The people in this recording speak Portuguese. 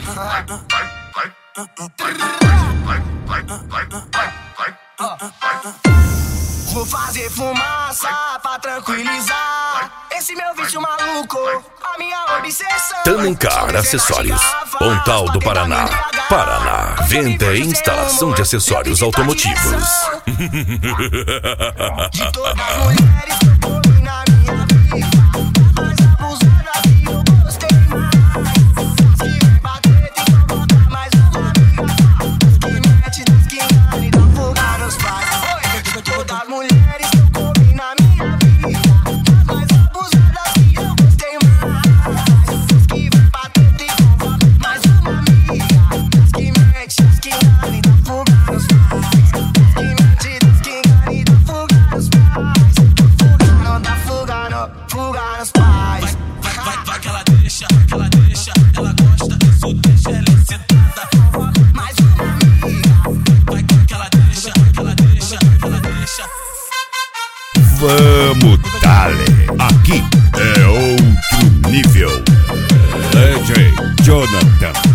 Vou fazer fumaça pra tranquilizar esse meu vício maluco, a minha obsessão. Tancar Acessórios, Pontal do Paraná. Paraná, venda e instalação de acessórios automotivos. De todas as mulheres que eu comi na minha vida, mas abusada que eu gostei mais. Se vem bater, tem que botar mais uma amiga. Que mete, diz que engana e dá fuga nos pais. De todas as mulheres que eu comi na minha vida, mas abusada que eu gostei mais. Que vem bater, tem que botar mais uma amiga. Que mete, diz que engana e dá fuga nos pais. Que mete, diz que engana e dá fuga nos pais. Fuga nos pais. Vai que ela deixa, ela gosta, isso deixa ela excitada. Mais uma amiga. Vai que ela deixa. Vamos, dale! Aqui é outro nível. DJ Jonathan.